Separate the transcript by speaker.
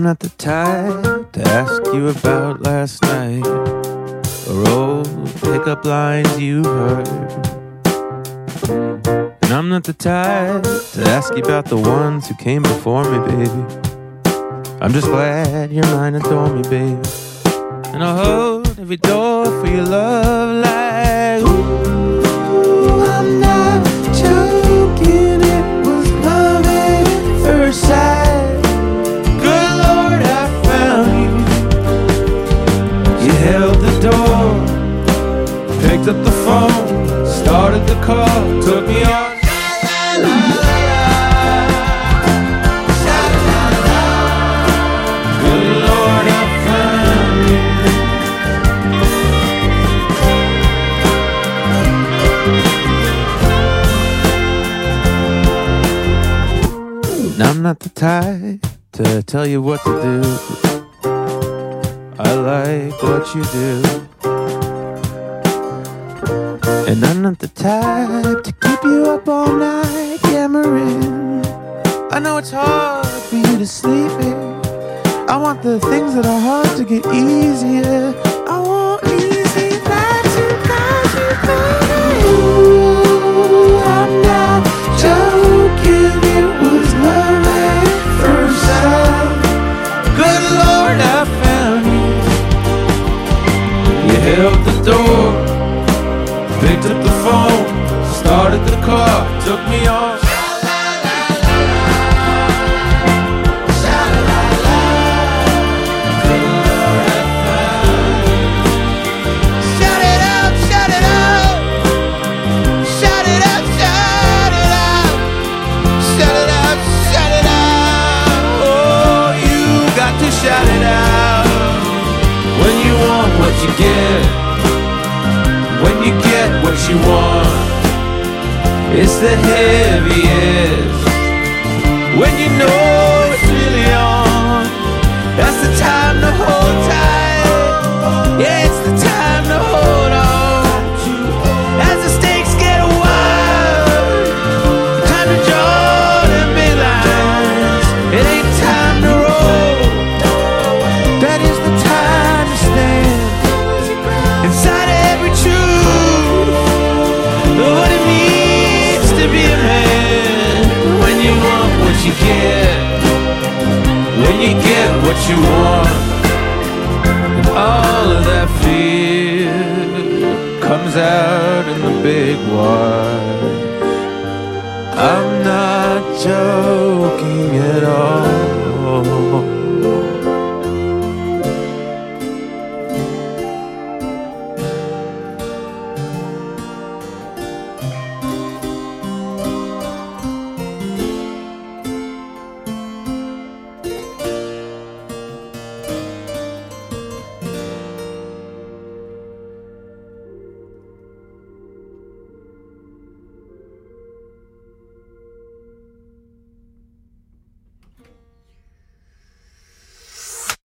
Speaker 1: not the type to ask you about last night or old pickup lines you heard. And I'm not the type to ask you about the ones who came before me, baby. I'm just glad you're mine, adore me, baby. And I'll hold every door for your love like, ooh, I'm not joking, it was love at first sight. Good Lord, I found you. You held the door, picked up the phone, started the car, took me on. Now I'm not the type to tell you what to do. I like what you do. And I'm not the type to keep you up all night yammering. I know it's hard for you to sleep here. I want the things that are hard to get easier. I want easy nights and nights without you. I'm not joking, it was love at first sight. Good Lord, I found you. You held the door, picked up the phone, started the car, took me on. Shout it out when you want what you get, when you get what you want. It's the heaviest when you know it's really on. That's the time to hold tight. Yeah, it's the time to hold on. As the stakes get wild, time to draw them big lines. It ain't time to roll. That is the time to stand inside every truth of what it means to be a man. When you want what you get, when you get what you want, and all of that fear comes out in the big wild.